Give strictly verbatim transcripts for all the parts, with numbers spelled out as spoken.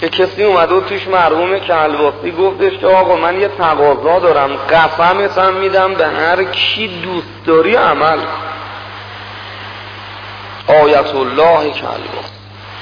که کسی اومده و توش مرحوم کلباسی گفتش که آقا من یه تقاضا دارم، قسمتم میدم به هر کی دوست داری عمل. آیت الله کلباسی،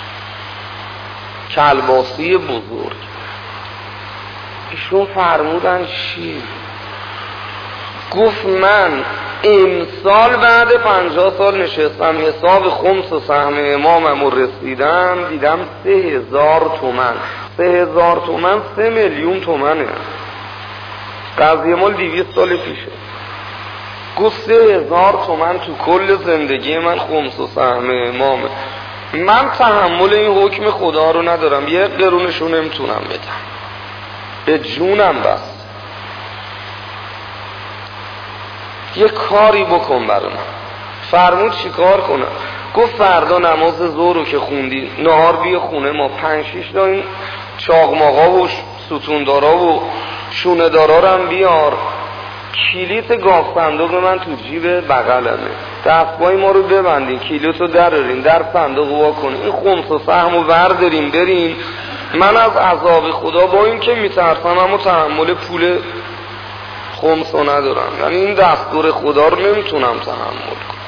کلباسی بزرگ، ایشون فرمودن چی؟ گفت من امسال بعد پنجاه سال نشستم حساب خمس و سهم امامم و رسیدم دیدم سه هزار تومن. سه هزار تومن سه میلیون تومنه. قضیه مال دویست سال پیشه. گفت سه هزار تومن تو کل زندگی من خمس و سهم امامه. من تحمل این حکم خدا رو ندارم، یه قرونشو نمیتونم بدم، به جونم بس. یه کاری بکن برای من. فرمود چی کار کنم؟ گفت فردا نماز ظهر رو که خوندی نهار بیا خونه ما، پنج شیش تا این چاقماقا و ستوندارا و شونه دارا رو هم بیار، کلیت گاف صندوق من تو جیب بغلمه، دستگاه ما رو ببندین، کلیتو درارین، در صندوق وا کنین، این خمس و سهم رو بردارین برین. من از عذاب خدا با این که میترسم اما تحمل پول خمس رو ندارم، یعنی این دستور خدا رو نمیتونم تحمل کنم.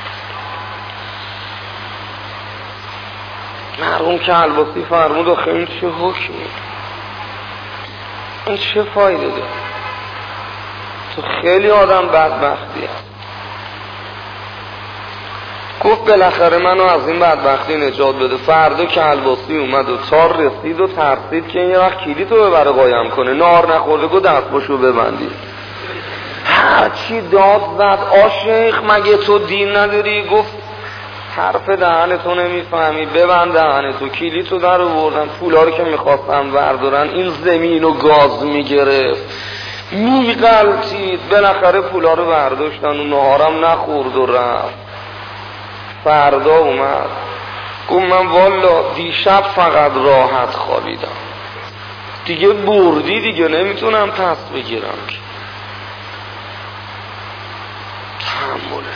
مرحوم کلباسی فرمود آخه این چه حکمی؟ این چه فایده داره؟ تو خیلی آدم بدبختی هست. گفت بالاخره منو از این بدبختی نجات بده. فردا کلباسی اومد و تار رسید و ترسید که این یه وقت کلیتو ببره قایم کنه. نار نخورده گفت دستباشو ببندید. هرچی داد زد آشیخ مگه تو دین نداری؟ گفت حرف دهنتو نمیفهمی، ببند دهنتو. کلیتو در آوردن، پولا رو که میخواستم بردارن این زمینو گاز میگرفت، میغلطید، بالاخره پولا رو برداشتن و نهارم نخورد و رفت. فردا اومد گفت من والا دیشب فقط راحت خوابیدم، دیگه بردی دیگه نمیتونم پس بگیرم. تحمله.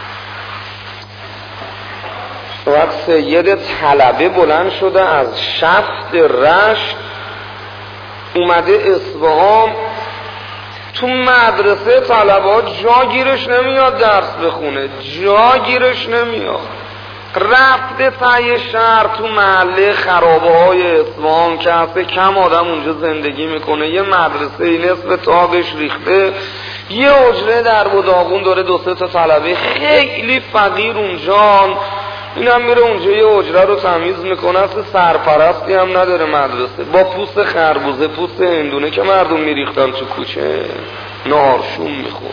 وقت سید طلبه بلند شده از شفت رشت اومده اصفهان، تو مدرسه طلبات جا گیرش نمیاد درس بخونه، جا گیرش نمیاد. رفته تای شهر تو محله خرابه های اصفهان که هسته کم آدم اونجا زندگی میکنه، یه مدرسه نصف تاقش ریخته، یه حجره در بداغون داره، دو سه تا طلبه خیلی فقیر اونجان. این هم میره اونجا یه حجره رو تمیز میکنه، اصلا سرپرستی هم نداره مدرسه، با پوست خربوزه پوست هندونه که مردم میریختن تو کوچه نهارشون میخورد،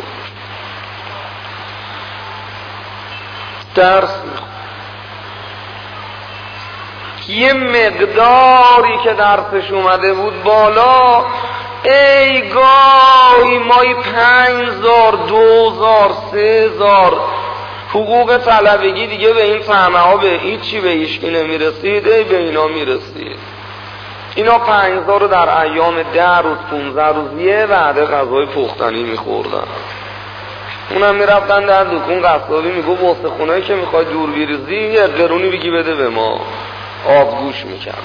درس میخورد. یه مقداری که درسش اومده بود بالا، ای گاهی مایی پنج زار دو زار سه زار حقوق طلبگی دیگه به این فهمه ها به هیچی به هیچکی نمیرسید، ای به اینا میرسید. اینا پنج زار رو در ایام ده روز پونزه روز یه وعده غذای پختنی میخوردن. اونم میرفتن در دکون قصابی میگو واسه خونه‌ای که میخوای دور بریزی یه قرونی بگی بده به ما، آبگوش میکرد.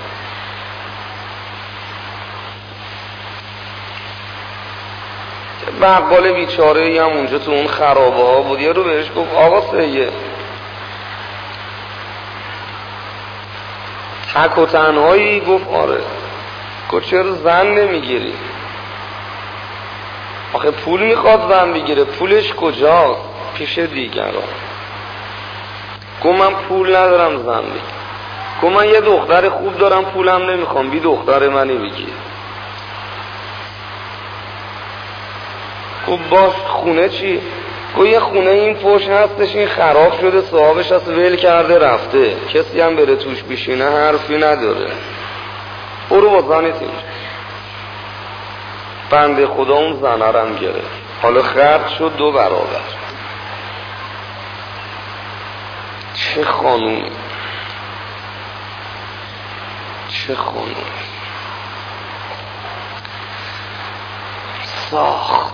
بقال بیچاره ای هم اونجا تو اون خرابه ها بود، یه رو بهش گفت آقا سید تک و تنهایی؟ گفت آره. گفت چرا زن نمیگیری؟ آخه پول میخواد زن بگیره، پولش کجاست؟ پیش دیگران. گفت من پول ندارم زن بگیرم. گفت من یه دختر خوب دارم پولم نمیخوام، بی دختر منی بگیر. گفت باش خونه چی؟ گفت یه خونه این پشت هستش، این خراب شده، صاحبش از ول کرده رفته، کسی هم بره توش بشینه حرفی نداره، برو با زنت اینجا. بنده خدا اون زنرم گرفت، حالا خرد شد دو برابر. چه خانومی، چه خانومی ساخت.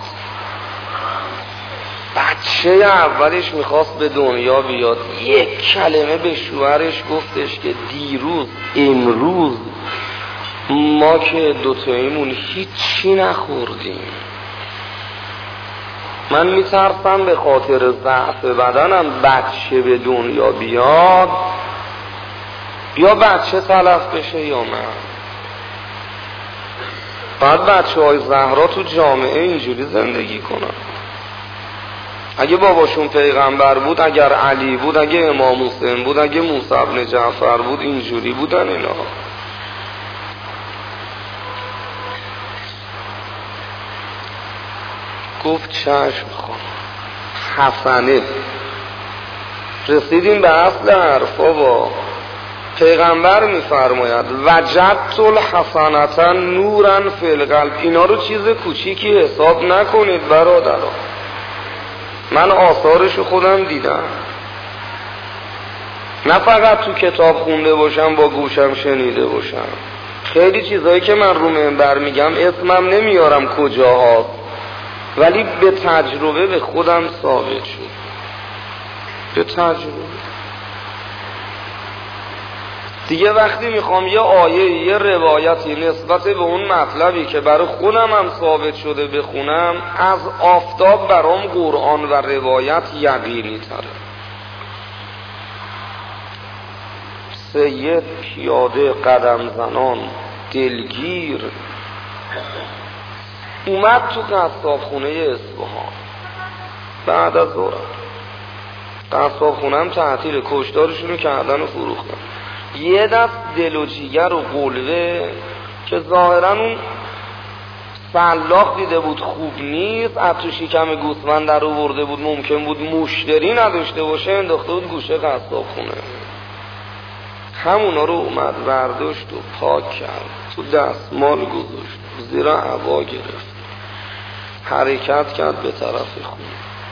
بچه اولش میخواست به دنیا بیاد، یک کلمه به شوهرش گفتش که دیروز امروز ما که دوتاییمون هیچی نخوردیم. من میترسم به خاطر ضعف بدنم بچه به دنیا بیاد، یا بچه تلف بشه یا من. بعد بچه های زهرا تو جامعه اینجوری زندگی کنن. اگه باباشون پیغمبر بود، اگر علی بود، اگه امام حسین بود، اگه موسی بن جعفر بود، اینجوری بودن اینا. گفت چشم خان حسنه. رسیدیم به اصل حرفا. با پیغمبر میفرماید وجدت الحسنة نورا فی القلب. اینا رو چیز کوچیکی حساب نکنید برادران. من آثارشو خودم دیدم، نه فقط تو کتاب خونده باشم با گوشم شنیده باشم. خیلی چیزایی که من رو منبر میگم اسمم نمیارم کجاها، ولی به تجربه به خودم ثابت شد. به تجربه دیگه وقتی میخوام یه آیه یه روایتی نسبت به اون مطلبی که برای خودم هم ثابت شده بخونم، از آفتاب برام قرآن و روایت یقینی تره. سید پیاده قدم زنان دلگیر اومد تو قصاب خونه اصفهان بعد از ظهر. قصاب خونه هم تعطیل، کشتارشونو کردن و فروختن. یه دست دل و جیگر و قلوه که ظاهرا اون سلاخ دیده بود خوب نیست، از تو شکم گوسفند در آورده بود، ممکن بود مشتری نداشته باشه، انداخته بود گوشه قصاب خونه. همونا رو اومد برداشت و پاک کرد، تو دستمال گذاشت، زیر عبا گرفت، حرکت کرد به طرف خونه.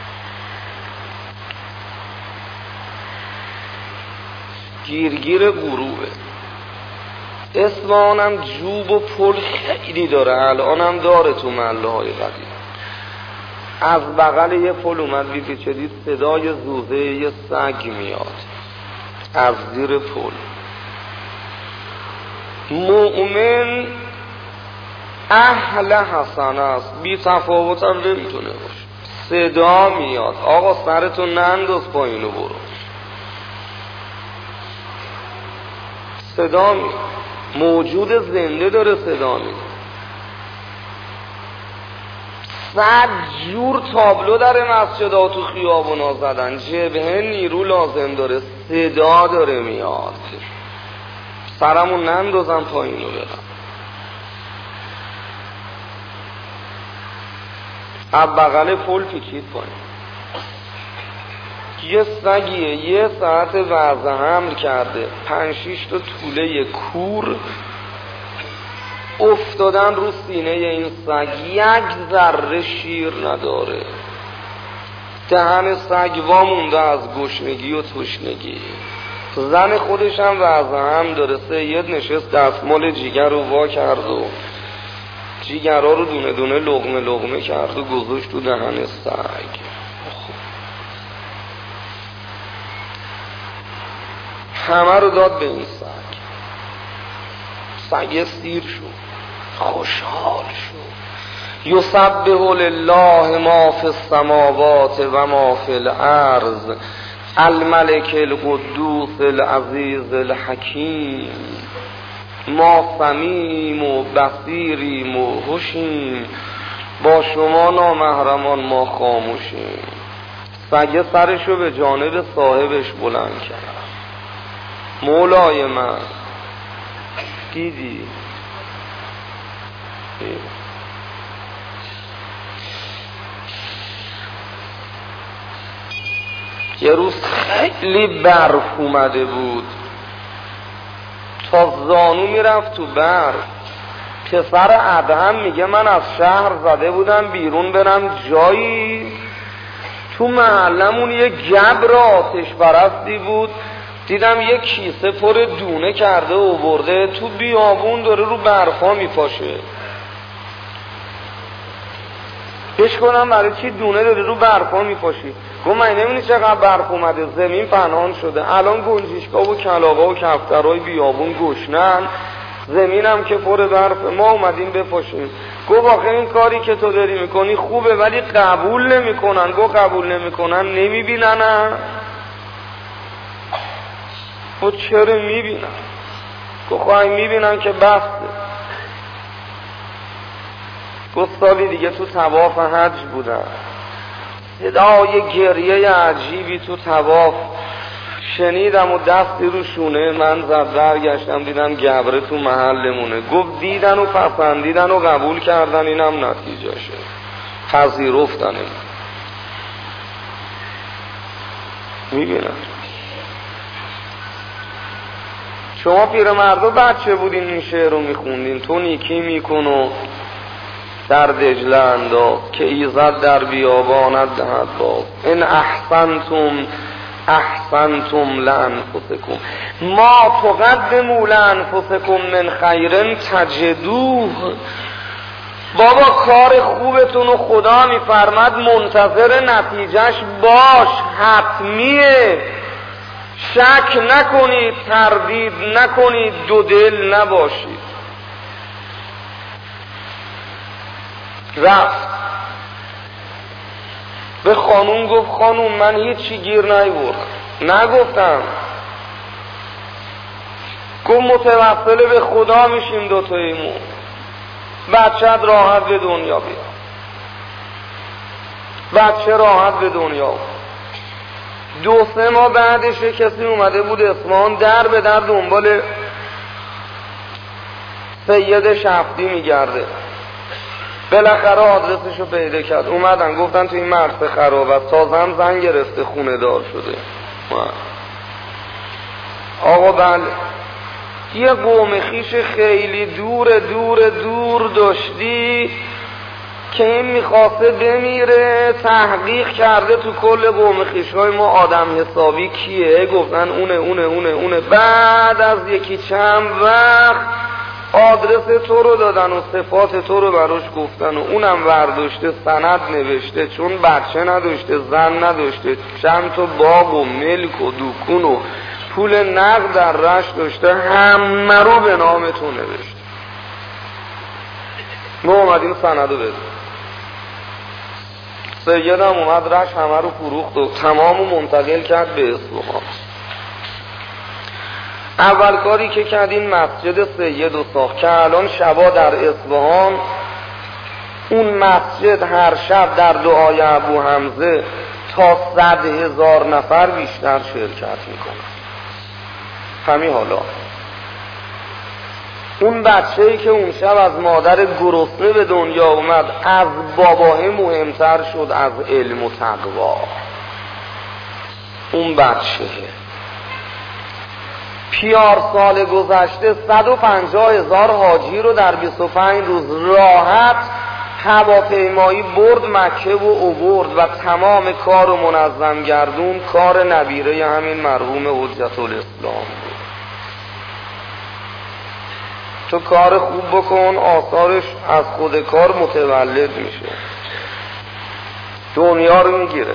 گیرگیر غروبه. اصفهانم جوب و پل خیلی داره، الانم داره تو محله های قدیم. از بغل یه پل اومد بیدی چه دید صدای زوزه یه سگ میاد از زیر پل. مؤمن اهل حسن است، بی تفاوت هم نمیتونه باشه. صدا میاد آقا سرتو ننداز پایینو برو. صدا میاد، موجود زنده داره صدا میاد. صد جور تابلو در مسجدها تو خیابونا زدن، جبهه نیرو لازم داره، صدا داره میاد. سرمو نندازم پایینو برم. از بغل پل پیچید پایین. یه سگیه یه ساعت وضع حمل کرده، پنج شیش تا توله کور افتادن رو سینه این سگ، یک ذره شیر نداره. دهن سگ وامونده از گشنگی و تشنگی. زن خودش هم وضع حمل داره. سید نشست دستمال جیگر رو وا کرد و جیگرها رو دونه دونه لقمه لقمه کرد و گذاشت تو دهن سگ. همه رو داد به این سگ. سگ سیر شد، خوشحال شد. یسبح لله ما فی السماوات و ما فی الارض الملک القدوس العزیز الحکیم. ما سمیم و بصیریم و هوشیم، با شما نامحرمان ما خاموشیم. سگ سرشو به جانب صاحبش بلند کرد. مولای من دیدی؟ یه روز خیلی برف اومده بود، تا زانو میرفت تو برف. پسر ادهم میگه من از شهر زده بودم بیرون برم جایی، تو محلمون یه گبر آتش پرستی بود، دیدم یه کیسه پر دونه کرده و برده تو بیابون داره رو برفا میپاشه. بهش کنم برای چی دونه داره رو برفا میپاشی؟ گفت من نمیدونی چقدر برف اومده، زمین پنهان شده، الان گنجشکا و کلاغا و کفترهای بیابون گشنن، زمینم که پر برف، ما اومدیم بپاشیم. گفت آخه این کاری که تو داری میکنی خوبه ولی قبول نمیکنن. گفت قبول نمیکنن نمیبینن؟ گفت چرا میبینن؟ گفت خواهی میبینن که بسته. گفت سالی دیگه تو طواف حج بودن، صدای گریه عجیبی تو طواف شنیدم و دستی رو شونه من زد. برگشتم دیدم گبره تو محلمونه. گفت دیدن و پسندیدن و قبول کردن، اینم نتیجه شد، پذیرفتن. میبینن شما پیرمردا بچه بودین این شعر رو میخوندین، تو نیکی میکن و در دجله انداز که ایزد در بیابانت دهد باز. ان احسنتم احسنتم لانفسکم ما تقدموا لانفسکم من خیر تجدوه. بابا کار خوبتون رو خدا میفرمد منتظر نتیجهش باش، حتمیه. شک نکنید، تردید نکنید، دو دل نباشید. رفت به خانوم گفت خانوم من هیچی گیر نیوردم. نگفتم. گفت متوسل به خدا میشیم دوتاییمون، بچه‌ت راحت به دنیا بیا. بچه راحت به دنیا بود. دو سه ماه بعدش کسی اومده بود اصفهان در به در دنبال سید شفتی میگرده. بالاخره آدرسش رو پیدا کرد. اومدن گفتن تو این مرسه خراب است، تازه هم زن گرفته، خونه دار شده. آقا بله یه قوم خیش خیلی دور دور دور داشتی که این میخواسته بمیره، تحقیق کرده تو کل قوم خیشهای ما آدم حسابی کیه، گفتن اونه اونه اونه اونه. بعد از یکی چند وقت آدرس تو رو دادن و صفات تو رو براش گفتن و اونم برداشته سند نوشته، چون بچه نداشته، زن نداشته، چند تا باغ و ملک و دکون و پول نقد در رشت داشته، همه رو به نام تو نوشته. ما اومدیم سندو بدیم. سیدم اومد رشت همه رو فروخت و تمامو منتقل کرد به اصفهان. اول کاری که کردین مسجد سید و ساخت که الان شبا در اصفهان اون مسجد هر شب در دعای ابو حمزه تا صد هزار نفر بیشتر شرکت میکنن. همین حالا اون بچه‌ای که اون شب از مادر گرسنه به دنیا اومد از باباه مهمتر شد از علم و تقوا. اون بچه پیار سال گذشته صد و پنجاه هزار حاجی رو در بیست و پنج روز راحت هواپیمایی برد مکه و اوورد و تمام کار و منظم گردون کار نبیره همین مرحوم حجت الاسلام بود. تو کار خوب بکن آثارش از خود کار متولد میشه، دنیا رو میگیره.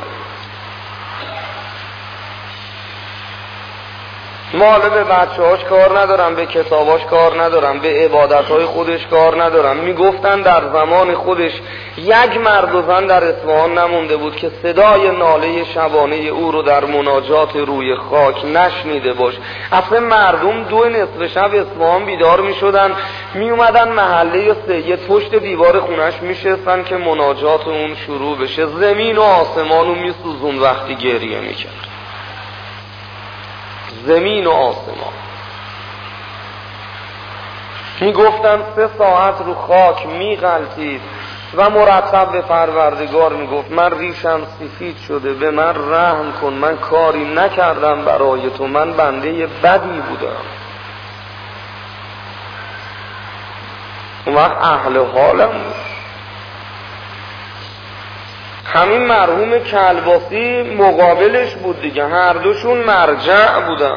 ما حالا به بچه هاش کار ندارم، به کتاباش کار ندارم، به عبادتهای خودش کار ندارم. میگفتن در زمان خودش یک مرد و زن در اصفهان نمونده بود که صدای ناله شبانه او رو در مناجات روی خاک نشنیده باش. اصلا مردم دو نصف شب اصفهان بیدار میشدن، میومدن محله سید پشت دیوار خونش میشستن که مناجات اون شروع بشه. زمین و آسمان رو میسوزون وقتی گریه میکرد، زمین و آسمان. میگفتن سه ساعت رو خاک میغلطید و مرتب به پروردگار میگفت من ریشم سفید شده، به من رحم کن، من کاری نکردم برای تو، من بنده بدی بودم. اون وقت اهل حالم بود. همین مرحوم کلباسی مقابلش بود دیگه، هر دوشون مرجع بودن.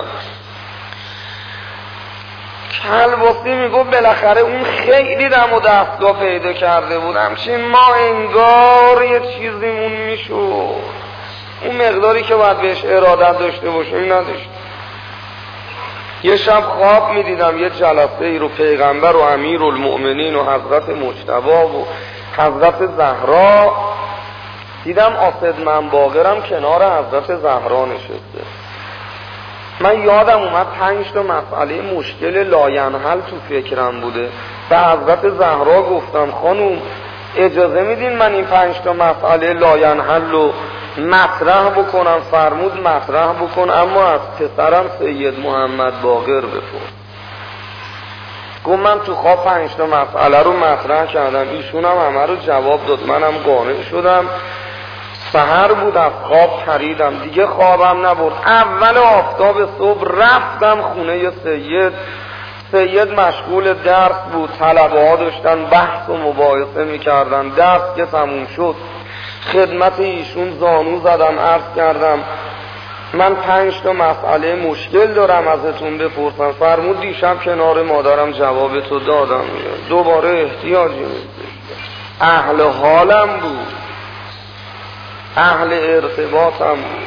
کلباسی میگفت بالاخره اون خیلی دم و دستگاه پیدا کرده بود، همچین ما انگار یه چیزیمون میشود، اون مقداری که باید بهش ارادت داشته باشیم نداشت. یه شب خواب میدیدم یه جلسه ای رو پیغمبر و امیر المؤمنین و حضرت مجتبی و حضرت زهرا دیدم آسد منباقرم کنار حضرت زهرا نشسته. من یادم اومد پنج تا مسئله مشکل لاینحل تو فکرم بوده. به حضرت زهرا گفتم خانوم اجازه میدین من این پنج تا مسئله لاینحل رو مطرح بکنم؟ فرمود مطرح بکن، اما از پسرم سید محمد باقر بپرس. گفت من تو خواب پنج تا مسئله رو مطرح کردم، ایشون هم همه رو جواب داد، منم قانع شدم. سحر بود از خواب پریدم، دیگه خوابم نبرد. اول آفتاب صبح رفتم خونه سید. سید مشغول درس بود، طلبه ها داشتن بحث و مباحثه میکردن. درس که تموم شد خدمت ایشون زانو زدم، عرض کردم من پنج تا مسئله مشکل دارم ازتون بپرسم. فرمود دیشب کنار مادرم جواب تو دادم، دوباره احتیاجی نیست. اهل حالم بود، اهل ارتباطم بود.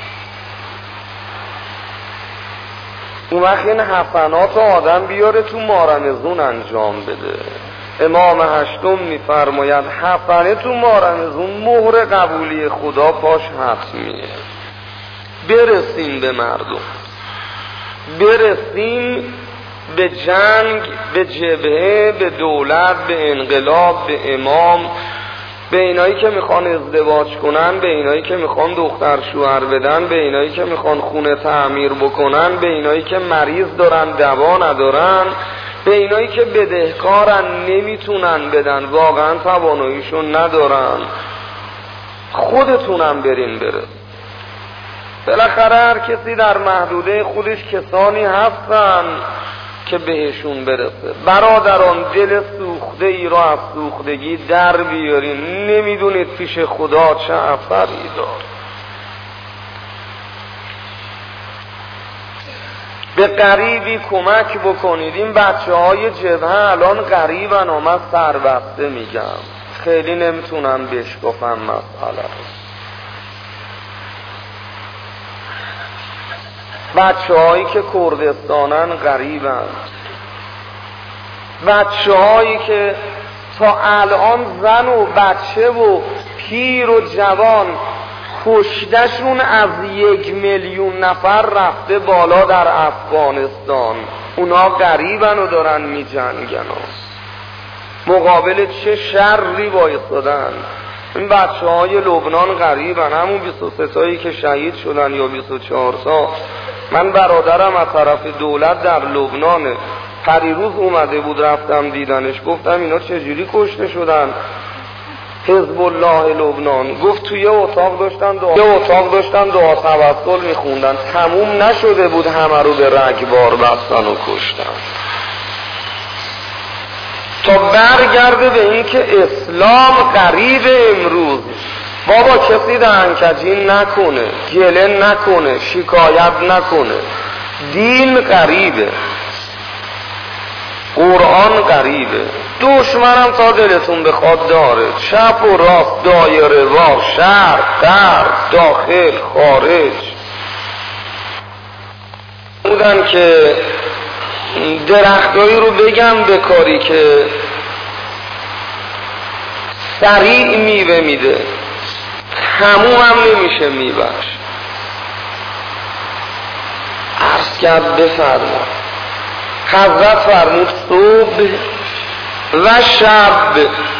اون وقت این حسنات آدم بیاره تو مارمزون انجام بده. امام هشتم میفرماید حسنه تو مارمزون مهر قبولی خدا پاش حتمیه. برسیم به مردم، برسیم به جنگ، به جبهه، به دولت، به انقلاب، به امام، به اینایی که میخوان ازدواج کنن، به اینایی که میخوان دختر شوهر بدن، به اینایی که میخوان خونه تعمیر بکنن، به اینایی که مریض دارن دوا ندارن، به اینایی که بدهکارن نمیتونن بدن، واقعا تواناییشون ندارن. خودتونم برین بره. بالاخره هر کسی در محدوده خودش کسانی هستن که بهشون برسه. برادران دل سوخته ای را از سوختگی در بیارین، نمیدونید پیش خدا چه اثری داره. به غریبی کمک بکنید. این بچه های جبهه الان غریبن و من سربسته میگم، خیلی نمیتونم بشکفم مسئله. بچه هایی که کردستانن غریبن، بچه هایی که تا الان زن و بچه و پیر و جوان کشتشون از یک میلیون نفر رفته بالا در افغانستان. اونا غریبن و دارن می جنگن، مقابل چه شری بایستادن. این بچه های لبنان غریبن، همون بیست و سه تایی که شهید شدن یا بیست و چهار تا. من برادرم از طرف دولت در لبنانه، پریروز اومده بود رفتم دیدنش، گفتم اینا چجوری کشته شدن؟ حزب الله لبنان. گفت توی اتاق داشتن دعا یه اتاق داشتن دعا توسل میخوندن، تموم نشده بود همه رو به رگبار بستن و کشتن. تا برگرده به این که اسلام غریب امروز. بابا کسی دهنکجی نکنه، گله نکنه، شکایت نکنه. دین غریبه، قرآن غریبه. دشمنم تا دلتون بخواد داره، چپ و راست، دایره وار، شرق غرب، داخل خارج. بودن که درختایی رو بگم به کاری که سریع میوه میده، تموم هم نمیشه میوهش. عرض کرد بفرما. حضرت فرمود صبح و شب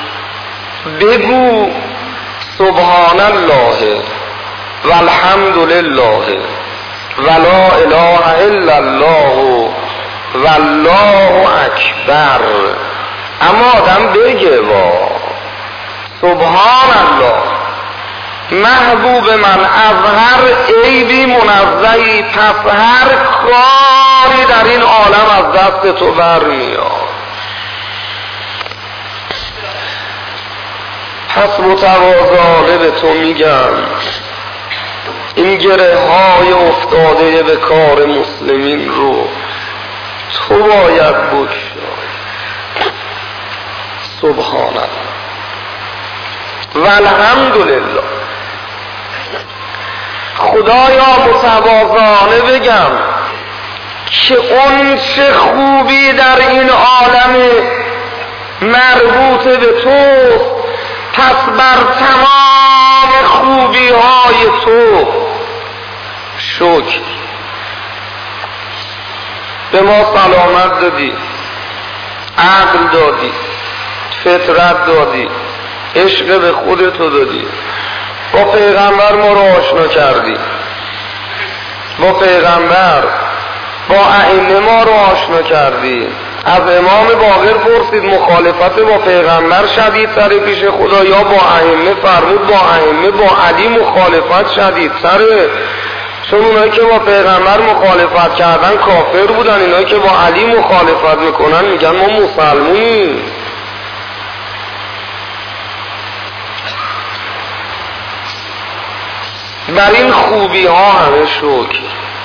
بگو سبحان الله والحمد لله ولا اله الا الله والله اکبر. اما آدم بگه وا سبحان الله، محبوب من از هر عیبی منزهی، پس هر کاری در این عالم از دست تو برمیاد. پس متواضعانه به تو میگم این گره های افتاده به کار مسلمین رو تو باید بگشای. سبحان الله والحمدلله. خدایا متواضعانه بگم که اون چه خوبی در این عالم مربوط به تو، پس بر تمام خوبی های تو شکر. به ما سلامت دادی، عقل دادی، فطرت دادی، عشق به خودتو دادی، با پیغمبر ما رو آشنا کردی، با پیغمبر با ائمه ما رو آشنا کردی. از امام باقر پرسید مخالفت با پیغمبر شدیدتره پیش خدا یا با ائمه؟ فرمود با ائمه، با علی مخالفت شدیدتره، چون اونایی که با پیغمبر مخالفت کردن کافر بودن، اینایی که با علی مخالفت میکنن میگن ما مسلمونیم. بر این خوبی ها همه شکر.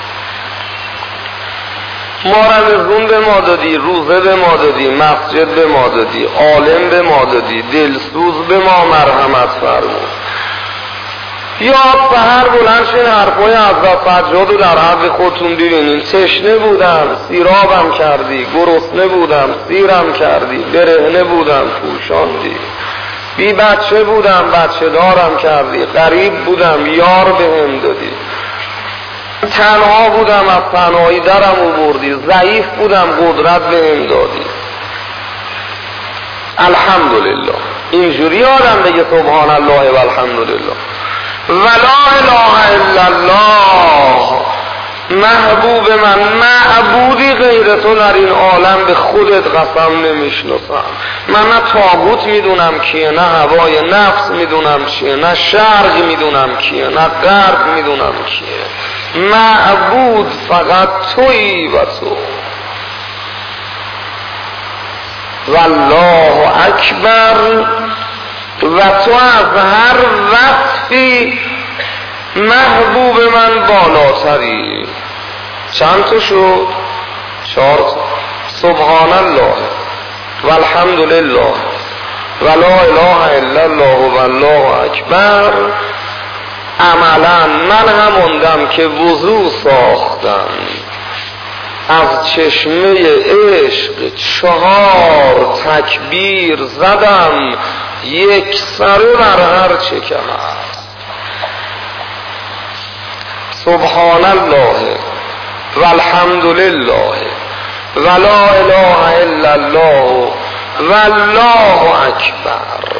ما رمضون به ما دادی، روزه به ما دادی، مسجد به ما دادی، عالم به ما دادی، دلسوز به ما مرحمت فرمود. یا سحر بلند شین حرفای حضرت سجاد رو در حق خودتون ببینین. تشنه بودم سیرابم کردی، گرسنه بودم سیرم کردی، برهنه بودم پوشاندی، بی بچه بودم بچه دارم کردی، غریب بودم یار بهم دادی، تنها بودم از تنهایی درم آوردی، ضعیف بودم قدرت بهم دادی. الحمدلله. اینجوری آدم بگه سبحان الله و الحمدلله و لا اله الا الله. محبوب من، معبودی غیر تو در این عالم به خودت قسم نمیشناسم. من نه طاغوت میدونم کیه، نه هوای نفس میدونم چیه، نه شرق میدونم کیه، نه غرب میدونم کیه. معبود فقط تویی و تو. والله اکبر. و تو از هر وصفی محبوب من بالاتری. چند تا شد؟ چهار تا. سبحان الله و الحمدلله و لا اله الا الله و الله اکبر. عملا من هموندم که وضو ساختم، از چشمه عشق چهار تکبیر زدم، یک سره بر هر چه که هست. سبحان الله و الحمدلله و لا اله الا الله و الله اکبر.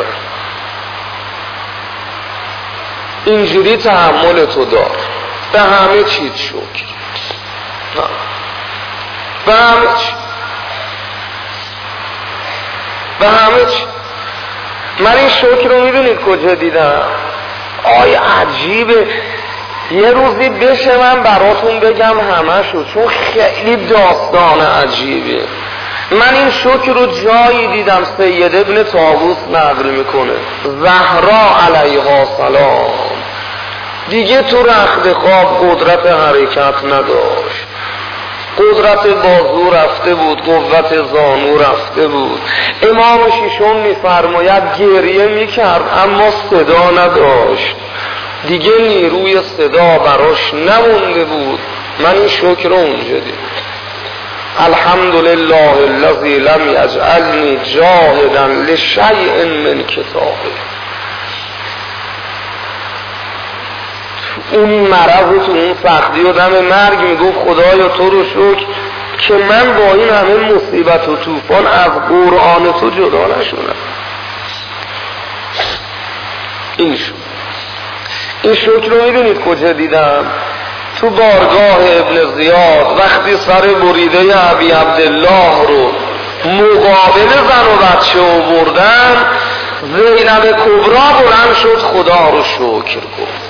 اینجوری تحمل تو دار. به همه چیز شکر، به همه چیز، به همه چیز. من این شکر رو میدونید کجا دیدم؟ آی عجیبه. یه روزی بشه من براتون بگم همه شو، چون خیلی داستان عجیبه. من این شکر رو جایی دیدم سید ابن طاووس نقل میکنه، زهرا علیها سلام دیگه تو رخت خواب قدرت حرکت نداشت، قدرت بازو رفته بود، قوت زانو رفته بود. امام شیشم میفرماید گریه میکرد اما صدا نداشت، دیگه نیروی صدا براش نمونده بود. من این شکر رو اونجا دیدم. الحمدلله الذی لم یجعلنی جاهدا لشیء من کتابه. اون مرض تو اون سختی و دم مرگ میگفت خدایا تو رو شکر که من با این همه مصیبت و طوفان از قرآن تو جدا نشونم. این شد. این شکر رو میدونید کجا دیدم؟ تو بارگاه ابن زیاد وقتی سر بریده ابی عبدالله رو مقابل زن و بچه آوردن، زینب کبرا بلند شد خدا رو شکر گفت.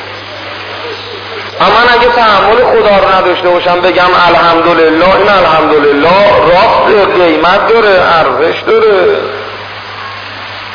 اما من اگه تحمل خدا رو نداشته باشم بگم الحمدلله، این الحمدلله راست قیمت داره، ارزش داره.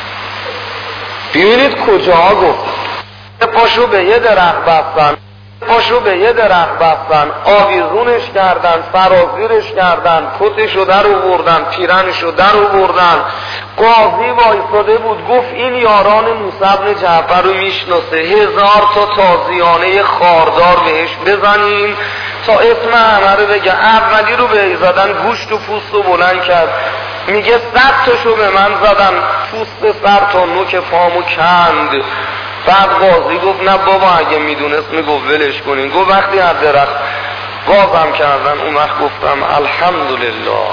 ببینید کجا گفت پاشو به یه درخت بستن، پاشو به یه درخت بستن، آویزونش کردن، سرازیرش کردن، کتشو در آوردن، پیرنشو در آوردن. قاضی وایساده بود گفت این یاران موسی بن جعفر رو میشناسه، هزار تا تازیانه خاردار بهش بزنیم تا اسم همه رو بگه. اولی رو به زدن گوشت و پوست رو بلند کرد، میگه صد تاشو به من زدن، پوست سر تا نوک پامو کند. بعد قاضی گفت نه بابا اگه میدونست میگفت ولش کنین. گفت وقتی از درخت بازم کردن اون وقت گفتم الحمدلله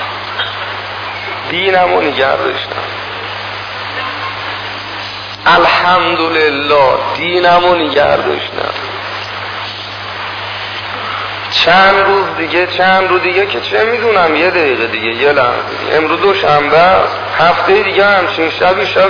دینمو نگه داشتم، الحمدلله دینمو نگه داشتم. چند روز دیگه چند روز دیگه که چه میدونم یه دقیقه دیگه یه لحظه دیگه، امروز دوشنبه است، هفته دیگه همچین شبی شب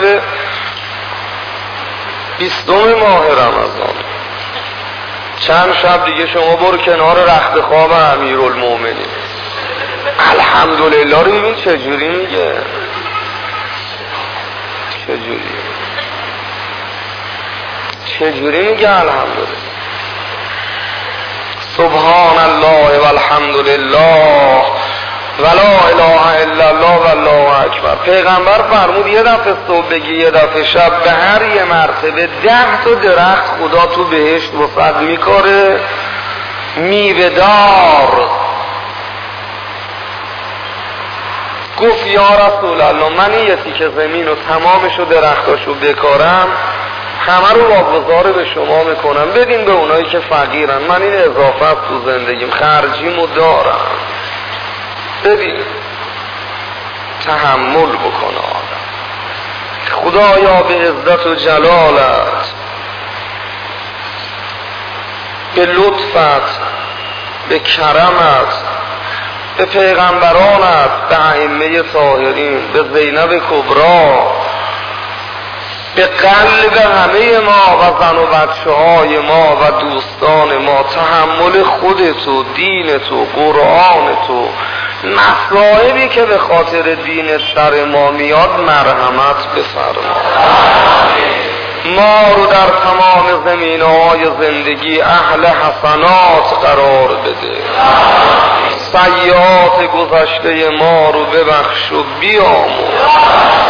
بیستم ماه رمضان، چند شب دیگه شما برو کنار رخت خواب امیرالمومنین. الحمدلله رو ببین چجوری میگه، چجوری چجوری میگه الحمدلله. سبحان الله والحمدلله ولا اله الا الله والله اکبر. پیغمبر فرمود یه دفعه صبح بگی یه دفعه شب، به هر یه مرتبه ده تا درخت خدا تو بهشت وسط میکاره میوه دار. گفت یا رسول الله من این یه تیکه زمین و تمامشو درختاشو بکارم همه رو واگذار به شما میکنم، بدین به اونایی که فقیرن، من این اضافه تو زندگیم خرجیمو دارم. ببین تحمل بکنه آدم. خدایا به عزت و جلالت، به لطفت، به کرمت، به پیغمبرانت، به ائمه طاهرین، به زینب کبرا، به قلب همه ما و زن و بچه های ما و دوستان ما تحمل خودتو، دینتو، قرآنتو، مصائبی که به خاطر دین سر ما میاد مرحمت بفرما. ما رو در تمام زمینه‌های زندگی اهل حسنات قرار بده، سیئات گذشته ما رو ببخش و بیامرز.